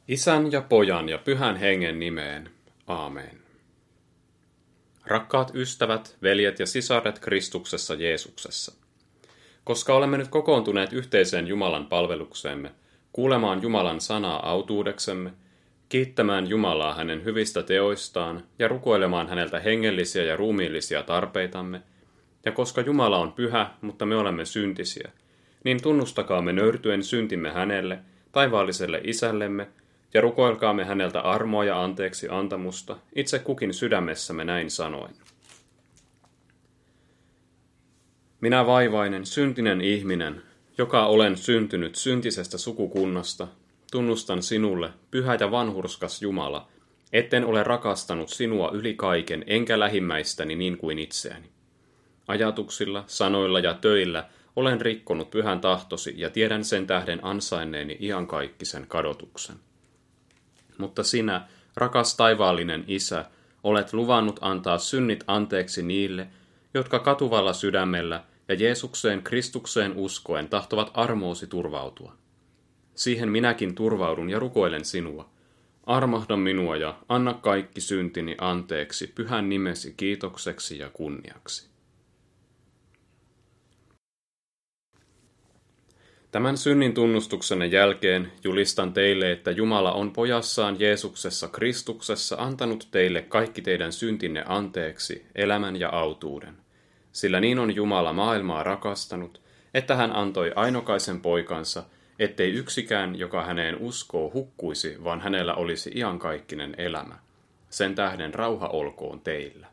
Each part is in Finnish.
Isän ja Pojan ja Pyhän Hengen nimeen. Aamen. Rakkaat ystävät, veljet ja sisaret Kristuksessa Jeesuksessa. Koska olemme nyt kokoontuneet yhteiseen Jumalan palvelukseemme, kuulemaan Jumalan sanaa autuudeksemme, kiittämään Jumalaa hänen hyvistä teoistaan ja rukoilemaan häneltä hengellisiä ja ruumiillisia tarpeitamme, ja koska Jumala on pyhä, mutta me olemme syntisiä, niin tunnustakaamme nöyrtyen syntimme hänelle, taivaalliselle isällemme, ja rukoilkaamme häneltä armoa ja anteeksi antamusta, itse kukin sydämessämme näin sanoen. Minä vaivainen, syntinen ihminen, joka olen syntynyt syntisestä sukukunnasta, tunnustan sinulle, pyhä ja vanhurskas Jumala, etten ole rakastanut sinua yli kaiken, enkä lähimmäistäni niin kuin itseäni. Ajatuksilla, sanoilla ja töillä olen rikkonut pyhän tahtosi ja tiedän sen tähden ansainneeni iankaikkisen kadotuksen. Mutta sinä, rakas taivaallinen Isä, olet luvannut antaa synnit anteeksi niille, jotka katuvalla sydämellä ja Jeesukseen Kristukseen uskoen tahtovat armoosi turvautua. Siihen minäkin turvaudun ja rukoilen sinua. Armahda minua ja anna kaikki syntini anteeksi pyhän nimesi kiitokseksi ja kunniaksi. Tämän synnin tunnustuksenne jälkeen julistan teille, että Jumala on pojassaan Jeesuksessa Kristuksessa antanut teille kaikki teidän syntinne anteeksi, elämän ja autuuden. Sillä niin on Jumala maailmaa rakastanut, että hän antoi ainokaisen poikansa, ettei yksikään, joka häneen uskoo, hukkuisi, vaan hänellä olisi iankaikkinen elämä. Sen tähden rauha olkoon teillä.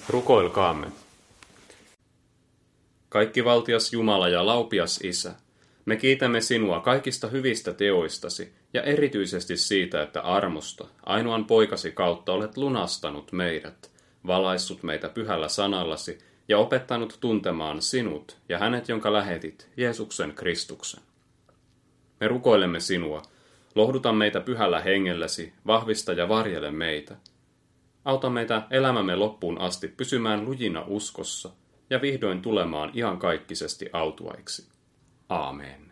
Rukoilkaamme. Kaikkivaltias Jumala ja laupias Isä, me kiitämme sinua kaikista hyvistä teoistasi ja erityisesti siitä, että armosta, ainoan poikasi kautta olet lunastanut meidät, valaissut meitä pyhällä sanallasi ja opettanut tuntemaan sinut ja hänet, jonka lähetit, Jeesuksen Kristuksen. Me rukoilemme sinua, lohduta meitä pyhällä hengelläsi, vahvista ja varjele meitä. Auta meitä elämämme loppuun asti pysymään lujina uskossa ja vihdoin tulemaan iankaikkisesti autuaiksi. Aamen.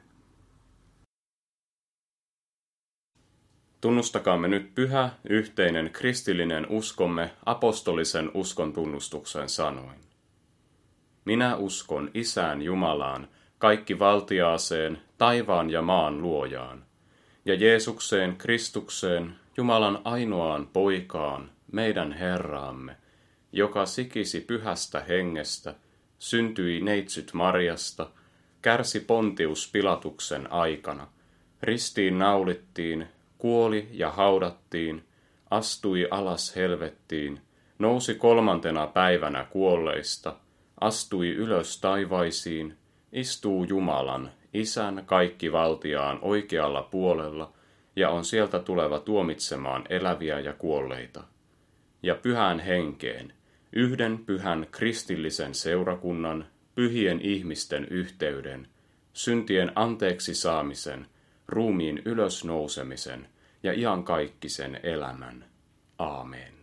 Tunnustakaamme nyt pyhä, yhteinen kristillinen uskomme apostolisen uskon tunnustuksen sanoin. Minä uskon Isään Jumalaan, kaikkivaltiaaseen, taivaan ja maan luojaan, ja Jeesukseen Kristukseen, Jumalan ainoaan poikaan, meidän Herraamme, joka sikisi pyhästä hengestä, syntyi neitsyt Marjasta, kärsi Pontius Pilatuksen aikana, ristiin naulittiin, kuoli ja haudattiin, astui alas helvettiin, nousi 3. päivänä kuolleista, astui ylös taivaisiin, istuu Jumalan, Isän kaikkivaltiaan oikealla puolella ja on sieltä tuleva tuomitsemaan eläviä ja kuolleita. Ja pyhään henkeen, yhden pyhän kristillisen seurakunnan, pyhien ihmisten yhteyden, syntien anteeksi saamisen, ruumiin ylösnousemisen ja iankaikkisen elämän. Aamen.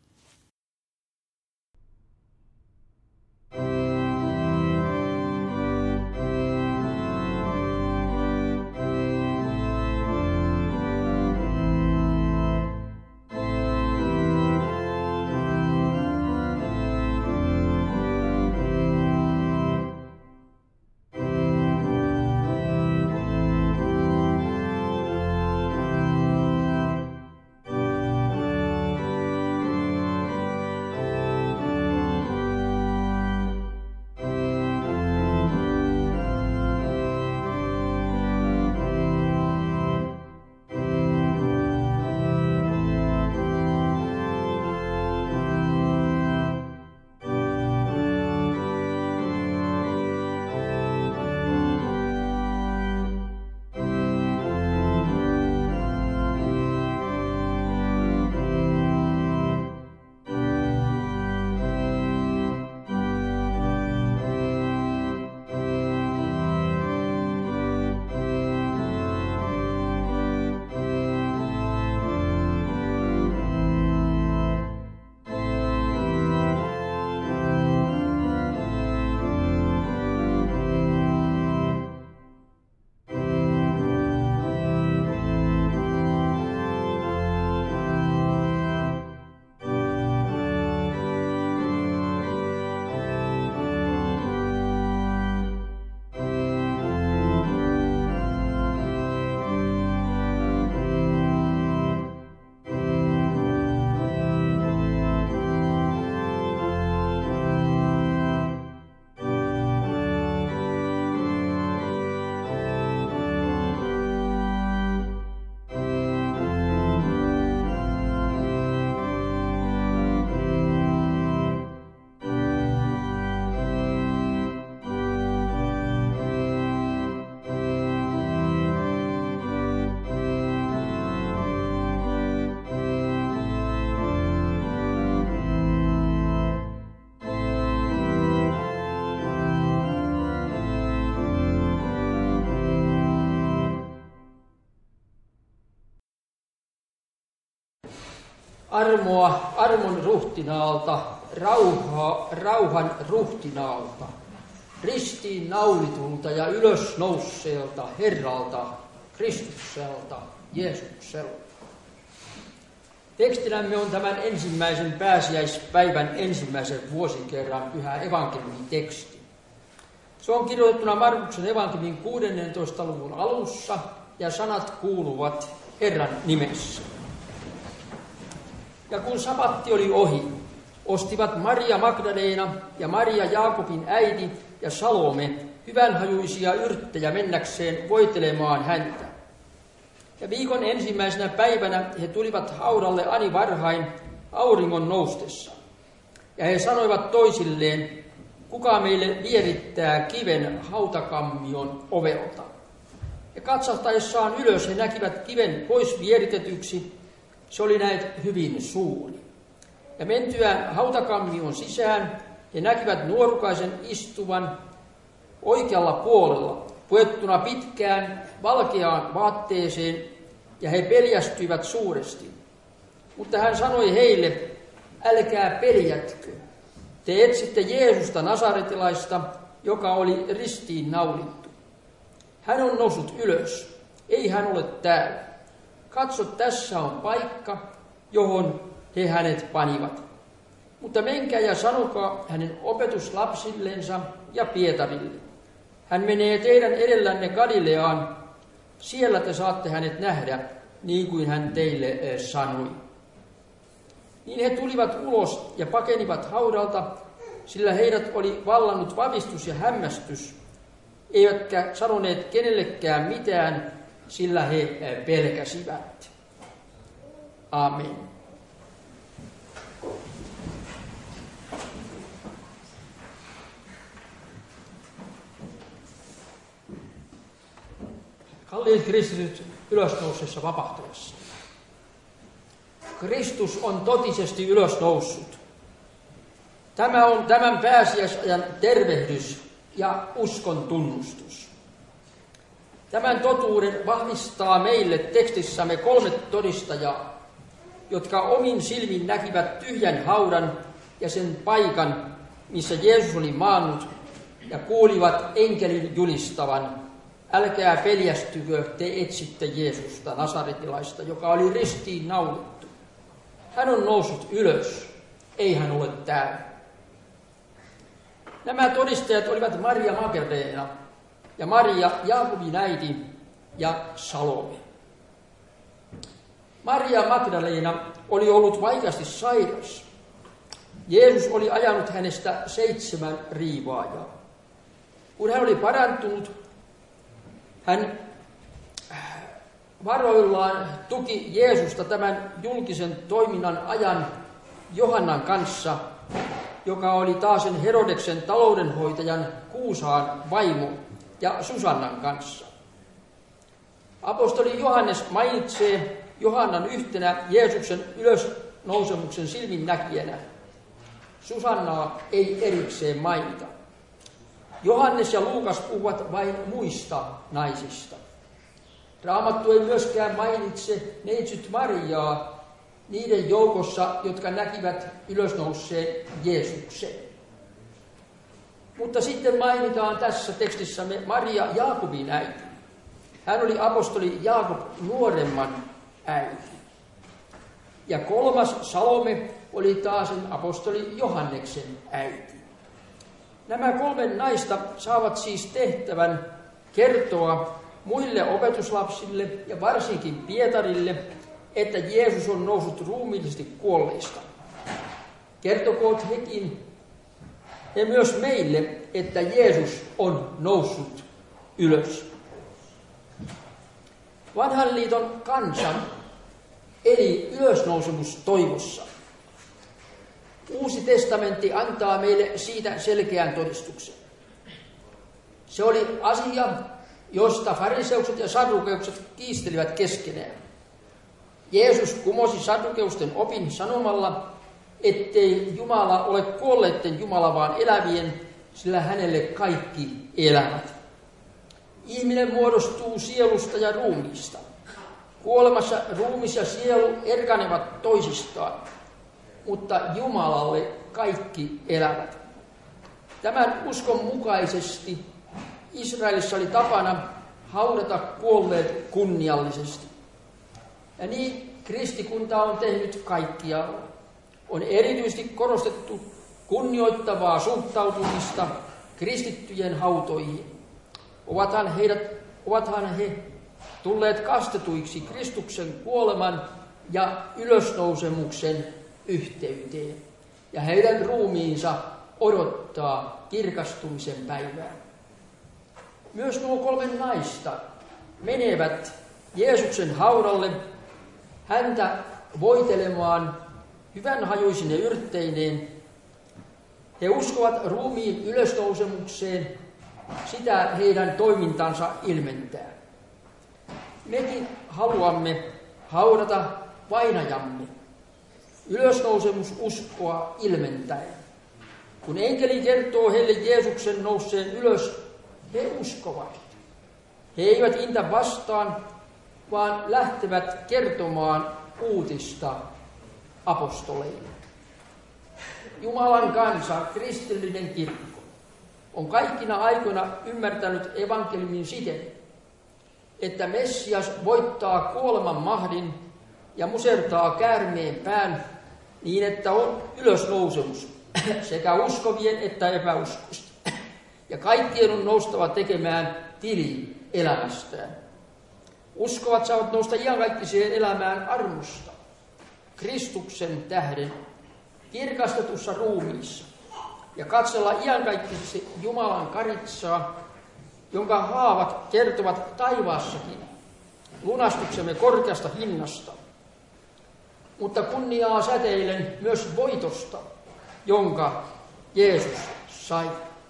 Armoa armon ruhtinaalta, rauhaa rauhan ruhtinaalta, ristiin naulitulta ja ylösnousseelta Herralta, Kristukselta, Jeesukselta. Tekstinämme on tämän ensimmäisen pääsiäispäivän ensimmäisen vuosikerran pyhä evankeliumiteksti. Se on kirjoitettuna Markuksen evankeliumin 16. luvun alussa ja sanat kuuluvat Herran nimessä. Ja kun sabatti oli ohi, ostivat Maria Magdalena ja Maria Jaakobin äiti ja Salome hyvänhajuisia yrttejä mennäkseen voitelemaan häntä. Ja viikon ensimmäisenä päivänä he tulivat haudalle ani varhain auringon noustessa. Ja he sanoivat toisilleen, kuka meille vierittää kiven hautakammion ovelta. Ja katsahtaessaan ylös he näkivät kiven pois vieritetyksi. Se oli näet hyvin suuri. Ja mentyään hautakammion sisään he näkivät nuorukaisen istuvan oikealla puolella, puettuna pitkään valkeaan vaatteeseen, ja he peljästyivät suuresti. Mutta hän sanoi heille, älkää peljätkö. Te etsitte Jeesusta Nasaretilaista, joka oli ristiin naulittu. Hän on noussut ylös, ei hän ole täällä. Katso, tässä on paikka, johon he hänet panivat. Mutta menkää ja sanokaa hänen opetuslapsillensa ja Pietarille. Hän menee teidän edellänne Galileaan, siellä te saatte hänet nähdä, niin kuin hän teille sanoi. Niin he tulivat ulos ja pakenivat haudalta, sillä heidät oli vallannut vavistus ja hämmästys, eivätkä sanoneet kenellekään mitään, sillä he pelkäsivät. Amen. Kalliit kristityt ylösnousseessa vapahtuessa. Kristus on totisesti ylösnoussut. Tämä on tämän pääsiäisajan tervehdys ja uskon tunnustus. Tämän totuuden vahvistaa meille tekstissämme 3 todistajaa, jotka omin silmin näkivät tyhjän haudan ja sen paikan, missä Jeesus oli maannut, ja kuulivat enkelin julistavan, älkää peljästykö, te etsitte Jeesusta Nasaretilaista, joka oli ristiin naulittu. Hän on noussut ylös, ei hän ole täällä. Nämä todistajat olivat Maria Magdalena ja Maria Jaakobin äiti ja Salome. Maria Magdalena oli ollut vaikeasti sairas. Jeesus oli ajanut hänestä 7 riivaajaa. Kun hän oli parantunut, hän varoillaan tuki Jeesusta tämän julkisen toiminnan ajan Johannan kanssa, joka oli taasen Herodeksen taloudenhoitajan Kuusaan vaimo, ja Susannan kanssa. Apostoli Johannes mainitsee Johannan yhtenä Jeesuksen ylösnousemuksen silminnäkijänä. Susannaa ei erikseen mainita. Johannes ja Luukas puhuvat vain muista naisista. Raamattu ei myöskään mainitse neitsyt Mariaa niiden joukossa, jotka näkivät ylösnouseen Jeesuksen. Mutta sitten mainitaan tässä tekstissämme Maria Jaakobin äiti. Hän oli apostoli Jaakob nuoremman äiti. Ja 3. Salome oli taas apostoli Johanneksen äiti. Nämä 3 naista saavat siis tehtävän kertoa muille opetuslapsille ja varsinkin Pietarille, että Jeesus on noussut ruumiillisesti kuolleista. Kertokoot he myös meille, että Jeesus on noussut ylös. Vanhan liiton kansa eli ylösnousemus toivossa. Uusi testamentti antaa meille siitä selkeän todistuksen. Se oli asia, josta fariseukset ja saddukeukset kiistelivät keskenään. Jeesus kumosi saddukeusten opin sanomalla, ettei Jumala ole kuolleiden Jumala, vaan elävien, sillä hänelle kaikki elävät. Ihminen muodostuu sielusta ja ruumiista. Kuolemassa ruumis ja sielu erkanevat toisistaan, mutta Jumalalle kaikki elävät. Tämän uskon mukaisesti Israelissa oli tapana haudata kuolleet kunniallisesti. Ja niin kristikunta on tehnyt kaikkialla. On erityisesti korostettu kunnioittavaa suhtautumista kristittyjen hautoihin. Ovathan he tulleet kastetuiksi Kristuksen kuoleman ja ylösnousemuksen yhteyteen. Ja heidän ruumiinsa odottaa kirkastumisen päivää. Myös nuo 3 naista menevät Jeesuksen haudalle häntä voitelemaan hyvänhajuisine yrtteineen, He uskovat ruumiin ylösnousemukseen, sitä heidän toimintansa ilmentää. Mekin haluamme haudata vainajamme ylösnousemususkoa ilmentäen. Kun enkeli kertoo heille Jeesuksen nousseen ylös, he uskovat. He eivät intä vastaan, vaan lähtevät kertomaan uutista apostoleille. Jumalan kansa, kristillinen kirkko, on kaikkina aikoina ymmärtänyt evankeliumin siten, että Messias voittaa kuoleman mahdin ja musertaa käärmeen pään niin, että on ylösnousemus sekä uskovien että epäuskoisten. Ja kaikkien on noustava tekemään tili elämästään. Uskovat saavat nousta iankaikkiseen elämään armosta, Kristuksen tähden, kirkastetussa ruumiissa, ja katsella iankaikkisesti Jumalan karitsaa, jonka haavat kertovat taivaassakin lunastuksemme korkeasta hinnasta, mutta kunniaa säteilen myös voitosta, jonka Jeesus sai.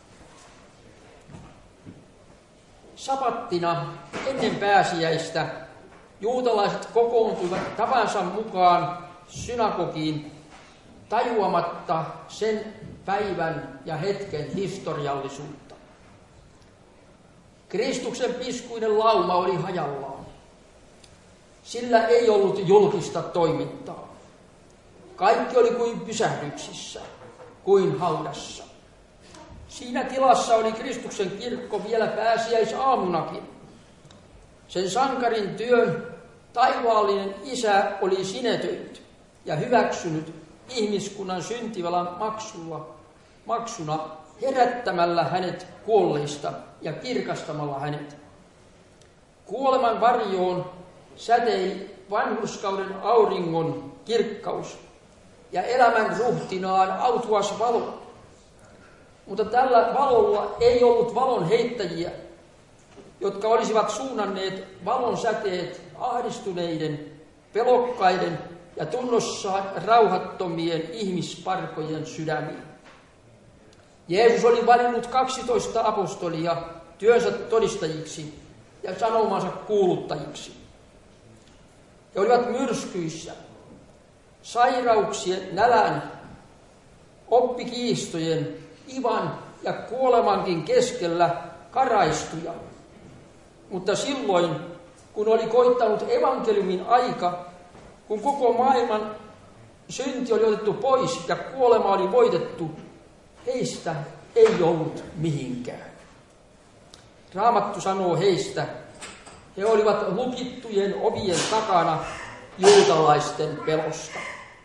Sapattina ennen pääsiäistä juutalaiset kokoontuivat tapansa mukaan synagogiin tajuamatta sen päivän ja hetken historiallisuutta. Kristuksen piskuinen lauma oli hajallaan. Sillä ei ollut julkista toimintaa. Kaikki oli kuin pysähdyksissä, kuin haudassa. Siinä tilassa oli Kristuksen kirkko vielä pääsiäisaamunakin. Sen sankarin työn taivaallinen Isä oli sinetöinyt ja hyväksynyt ihmiskunnan syntivelan maksuna herättämällä hänet kuolleista ja kirkastamalla hänet. Kuoleman varjoon säteili vanhurskauden auringon kirkkaus ja elämän ruhtinaan autuas valo. Mutta tällä valolla ei ollut valon heittäjiä, jotka olisivat suunnanneet valon säteet ahdistuneiden, pelokkaiden ja tunnossaan rauhattomien ihmisparkojen sydämiin. Jeesus oli valinnut 12 apostolia työnsä todistajiksi ja sanomansa kuuluttajiksi. He olivat myrskyissä, sairauksien, nälän, oppikiistojen, ivan ja kuolemankin keskellä karaistuja. Mutta silloin, kun oli koittanut evankeliumin aika, kun koko maailman synti oli otettu pois ja kuolema oli voitettu, heistä ei ollut mihinkään. Raamattu sanoo heistä, he olivat lukittujen ovien takana juutalaisten pelosta.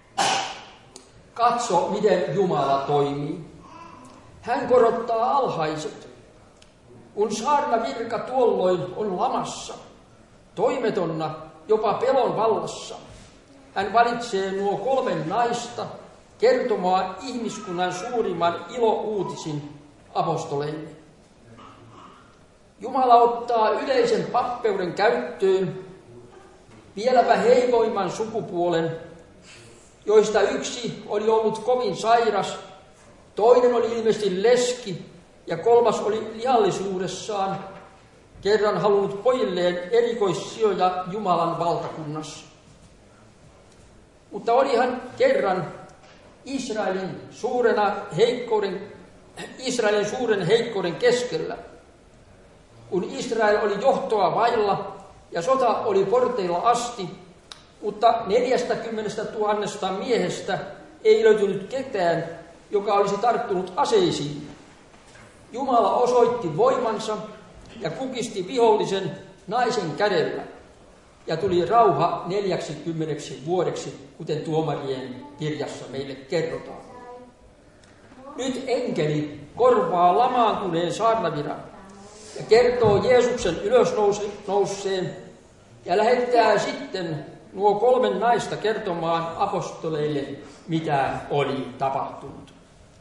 Katso, miten Jumala toimii. Hän korottaa alhaiset. Kun saarnavirka tuolloin on lamassa, toimetonna, jopa pelon vallassa, hän valitsee nuo 3 naista kertomaan ihmiskunnan suurimman ilouutisin apostoleille. Jumala ottaa yleisen pappeuden käyttöön vieläpä heikoimman sukupuolen, joista yksi oli ollut kovin sairas, toinen oli ilmeisesti leski ja 3. oli lihallisuudessaan kerran halunnut pojilleen erikoissijoja Jumalan valtakunnassa. Mutta olihan kerran Israelin suuren heikkouden keskellä, kun Israel oli johtoa vailla ja sota oli porteilla asti, mutta 40 000 miehestä ei löytynyt ketään, joka olisi tarttunut aseisiin. Jumala osoitti voimansa ja kukisti vihollisen naisen kädellä. Ja tuli rauha 40 vuodeksi, kuten tuomarien kirjassa meille kerrotaan. Nyt enkeli korvaa lamaantuneen saarnaviran ja kertoo Jeesuksen ylösnouseen ja lähettää sitten nuo 3 naista kertomaan apostoleille, mitä oli tapahtunut.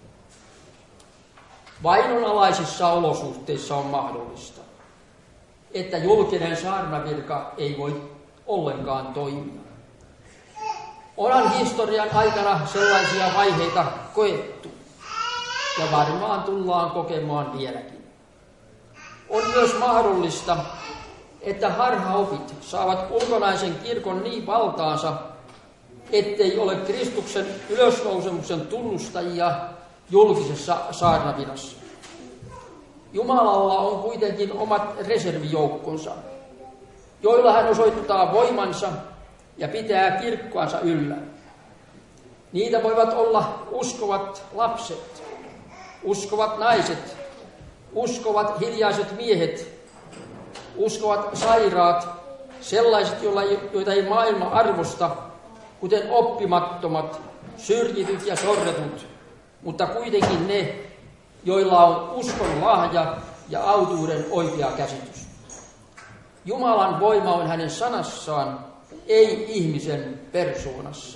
Vainonalaisissa olosuhteissa on mahdollista, että julkinen saarnavirka ei voi ollenkaan toimia. Onhan historian aikana sellaisia vaiheita koettu. ja varmaan tullaan kokemaan vieläkin. On myös mahdollista, että harhaopit saavat ulkonaisen kirkon niin valtaansa, ettei ole Kristuksen ylösnousemuksen tunnustajia julkisessa saarnavirassa. Jumalalla on kuitenkin omat reservijoukkonsa, joilla hän osoittaa voimansa ja pitää kirkkoansa yllä. Niitä voivat olla uskovat lapset, uskovat naiset, uskovat hiljaiset miehet, uskovat sairaat, sellaiset, joita ei maailma arvosta, kuten oppimattomat, syrjityt ja sorretut, mutta kuitenkin ne, joilla on uskon lahja ja autuuden oikea käsitys. Jumalan voima on hänen sanassaan, ei ihmisen persoonassa.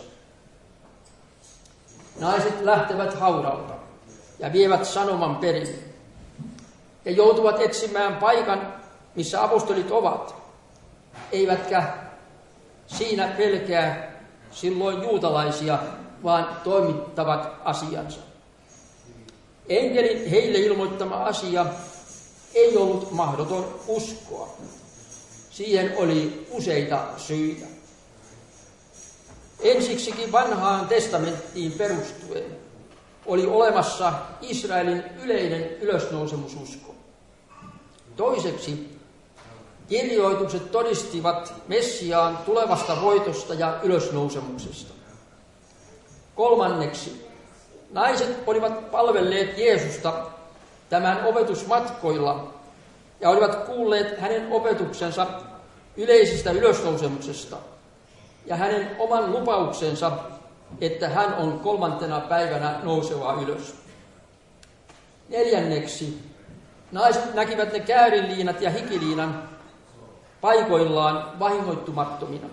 Naiset lähtevät haudalta ja vievät sanoman perille. He joutuvat etsimään paikan, missä apostolit ovat, eivätkä siinä pelkää silloin juutalaisia, vaan toimittavat asiansa. Enkelin heille ilmoittama asia ei ollut mahdoton uskoa. Siihen oli useita syitä. Ensiksikin vanhaan testamenttiin perustuen oli olemassa Israelin yleinen ylösnousemususko. Toiseksi kirjoitukset todistivat Messiaan tulevasta voitosta ja ylösnousemuksesta. Kolmanneksi naiset olivat palvelleet Jeesusta tämän opetusmatkoilla ja olivat kuulleet hänen opetuksensa yleisistä ylösnousemuksesta ja hänen oman lupauksensa, että hän on 3. päivänä nouseva ylös. Neljänneksi naiset näkivät ne käärinliinat ja hikiliinan paikoillaan vahingoittumattomina.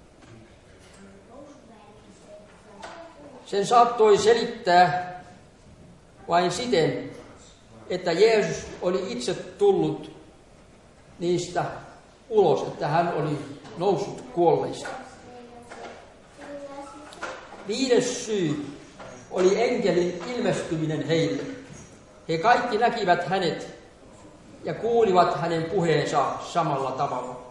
Sen saattoi selittää vain siten, että Jeesus oli itse tullut niistä ulos, että hän oli noussut kuolleista. 5. syy oli enkelin ilmestyminen heille. He kaikki näkivät hänet ja kuulivat hänen puheensa samalla tavalla.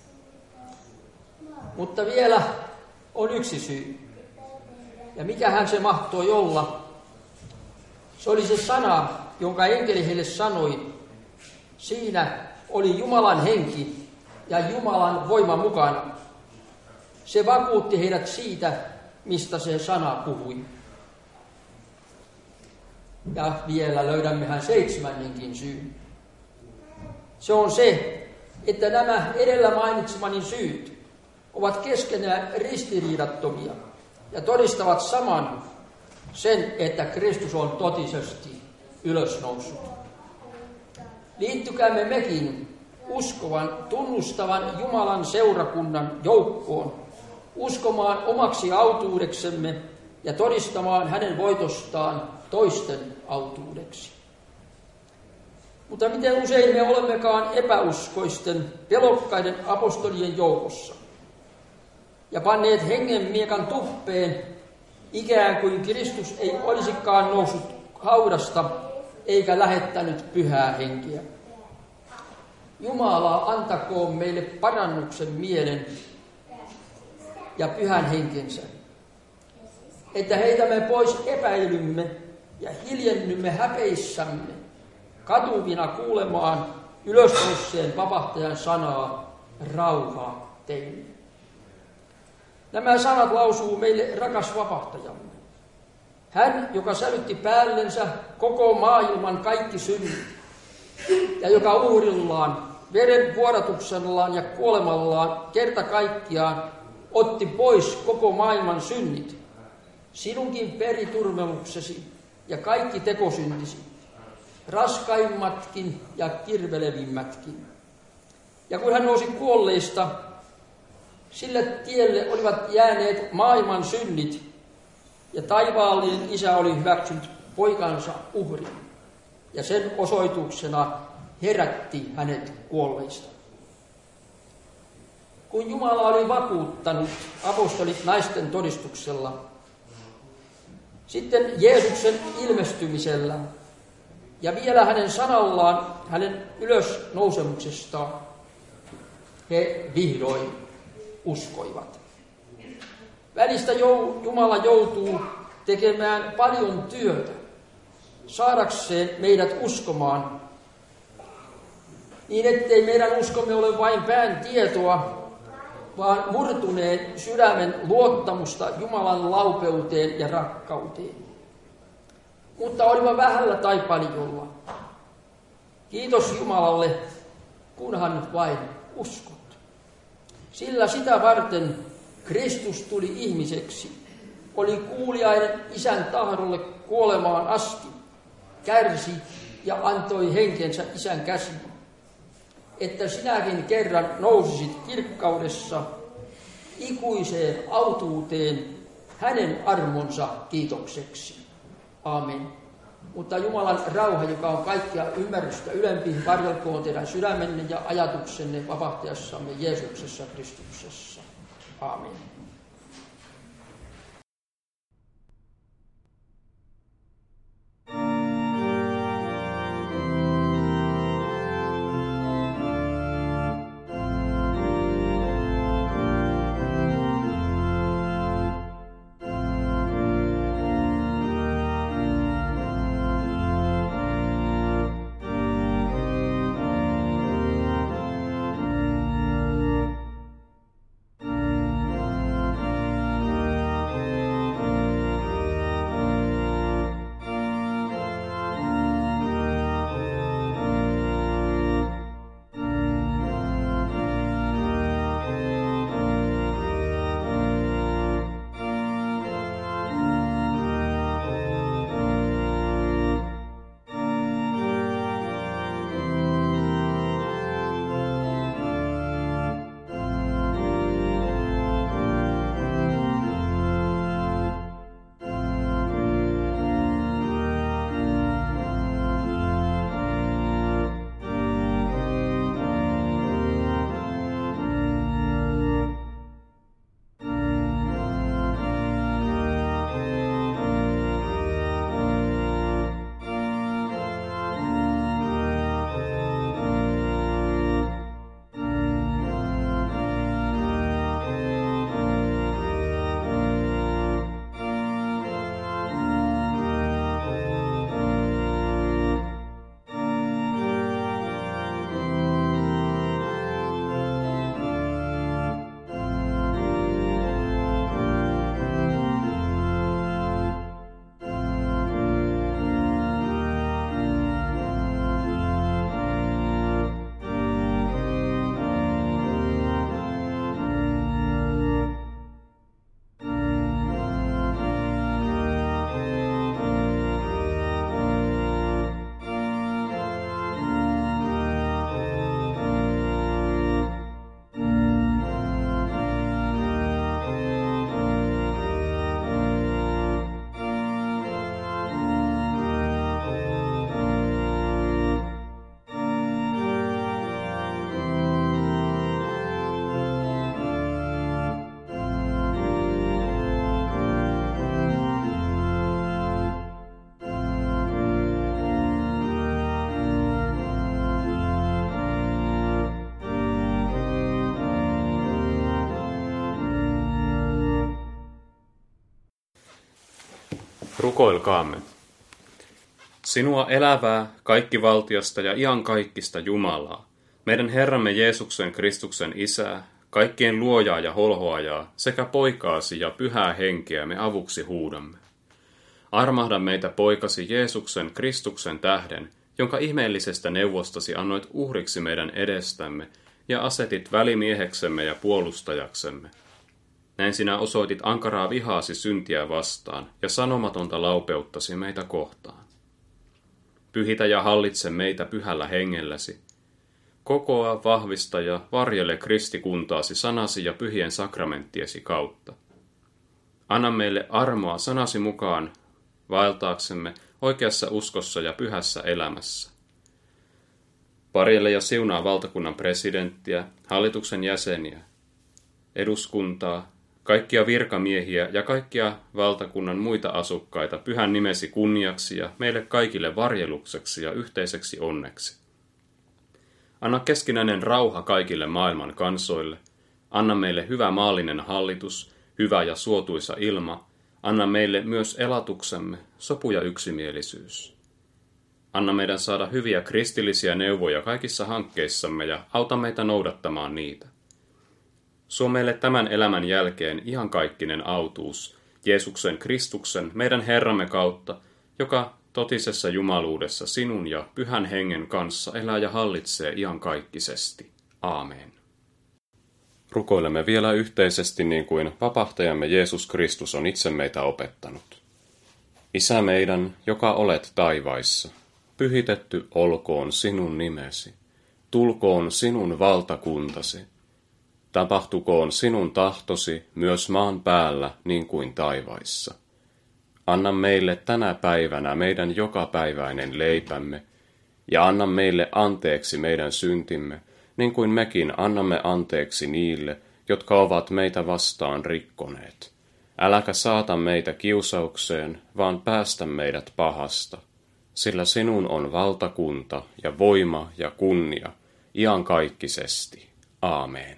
Mutta vielä on yksi syy. Ja mikähän se mahtoi olla? Se oli se sana, jonka enkeli heille sanoi. Siinä oli Jumalan henki ja Jumalan voima mukana. Se vakuutti heidät siitä, mistä se sana puhui. Ja vielä löydämmehän 7. syyn. Se on se, että nämä edellä mainitsemani syyt ovat keskenään ristiriidattomia ja todistavat saman sen, että Kristus on totisesti ylösnoussut. Liittykäämme mekin uskovan, tunnustavan Jumalan seurakunnan joukkoon, uskomaan omaksi autuudeksemme ja todistamaan hänen voitostaan toisten autuudeksi. Mutta miten usein me olemmekaan epäuskoisten, pelokkaiden apostolien joukossa ja panneet hengen miekan tuppeen, ikään kuin Kristus ei olisikaan noussut haudasta eikä lähettänyt pyhää henkeä. Jumala antakoon meille parannuksen mielen ja pyhän henkensä, että heitämme pois epäilymme ja hiljennymme häpeissämme, katuvina kuulemaan ylösnousseen vapahtajan sanaa, rauhaa teille. Nämä sanat lausuu meille rakas vapahtajamme. Hän, joka sälytti päällensä koko maailman kaikki synnit, ja joka uhrillaan, veren vuodatuksellaan ja kuolemallaan kerta kaikkiaan otti pois koko maailman synnit, sinunkin periturmemuksesi ja kaikki tekosyntisi, raskaimmatkin ja kirvelevimmätkin. Ja kun hän nousi kuolleista, sille tielle olivat jääneet maailman synnit, ja taivaallinen Isä oli hyväksynyt poikansa uhrin, ja sen osoituksena herätti hänet kuolleista. Kun Jumala oli vakuuttanut apostolit naisten todistuksella, sitten Jeesuksen ilmestymisellä Ja vielä hänen sanallaan, hänen ylösnousemuksestaan, he vihdoin uskoivat. Välistä Jumala joutuu tekemään paljon työtä saadakseen meidät uskomaan, niin ettei meidän uskomme ole vain pään tietoa, vaan murtuneen sydämen luottamusta Jumalan laupeuteen ja rakkauteen. Mutta olipa vähällä tai paljolla. Kiitos Jumalalle, kunhan vain uskot. Sillä sitä varten Kristus tuli ihmiseksi, oli kuuliainen Isän tahdolle kuolemaan asti, kärsi ja antoi henkensä Isän käsiin, että sinäkin kerran nousisit kirkkaudessa ikuiseen autuuteen hänen armonsa kiitokseksi. Aamen. Mutta Jumalan rauha, joka on kaikkia ymmärrystä ylempi, varjelkoon teidän sydämenne ja ajatuksenne vapahtajassamme Jeesuksessa Kristuksessa. Aamen. Rukoilkaamme. Sinua elävää, kaikkivaltiasta ja iankaikkista Jumalaa, meidän Herramme Jeesuksen Kristuksen Isää, kaikkien luojaa ja holhoajaa, sekä poikaasi ja pyhää henkeä me avuksi huudamme. Armahda meitä poikasi Jeesuksen Kristuksen tähden, jonka ihmeellisestä neuvostasi annoit uhriksi meidän edestämme ja asetit välimieheksemme ja puolustajaksemme. Näin sinä osoitit ankaraa vihaasi syntiä vastaan ja sanomatonta laupeuttasi meitä kohtaan. Pyhitä ja hallitse meitä pyhällä hengelläsi. Kokoa, vahvista ja varjele kristikuntaasi sanasi ja pyhien sakramenttiesi kautta. Anna meille armoa sanasi mukaan vaeltaaksemme oikeassa uskossa ja pyhässä elämässä. Varjele ja siunaa valtakunnan presidenttiä, hallituksen jäseniä, eduskuntaa, kaikkia virkamiehiä ja kaikkia valtakunnan muita asukkaita pyhän nimesi kunniaksi ja meille kaikille varjelukseksi ja yhteiseksi onneksi. Anna keskinäinen rauha kaikille maailman kansoille. Anna meille hyvä maallinen hallitus, hyvä ja suotuisa ilma. Anna meille myös elatuksemme, sopu ja yksimielisyys. Anna meidän saada hyviä kristillisiä neuvoja kaikissa hankkeissamme ja auta meitä noudattamaan niitä. Suo meille tämän elämän jälkeen iankaikkinen autuus, Jeesuksen Kristuksen, meidän Herramme kautta, joka totisessa jumaluudessa sinun ja Pyhän Hengen kanssa elää ja hallitsee iankaikkisesti. Aamen. Rukoilemme vielä yhteisesti niin kuin vapahtajamme Jeesus Kristus on itse meitä opettanut. Isä meidän, joka olet taivaissa, pyhitetty olkoon sinun nimesi, tulkoon sinun valtakuntasi. Tapahtukoon sinun tahtosi myös maan päällä niin kuin taivaissa. Anna meille tänä päivänä meidän jokapäiväinen leipämme, ja anna meille anteeksi meidän syntimme, niin kuin mekin annamme anteeksi niille, jotka ovat meitä vastaan rikkoneet. Äläkä saata meitä kiusaukseen, vaan päästä meidät pahasta, sillä sinun on valtakunta ja voima ja kunnia, iankaikkisesti. Aamen.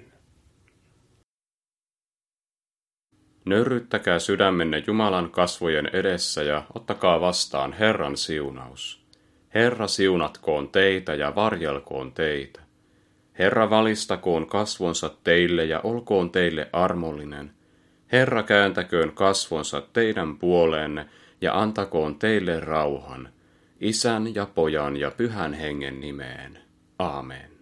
Nöyryyttäkää sydämenne Jumalan kasvojen edessä ja ottakaa vastaan Herran siunaus. Herra siunatkoon teitä ja varjelkoon teitä. Herra valistakoon kasvonsa teille ja olkoon teille armollinen. Herra kääntäköön kasvonsa teidän puoleenne ja antakoon teille rauhan. Isän ja Pojan ja Pyhän Hengen nimeen. Aamen.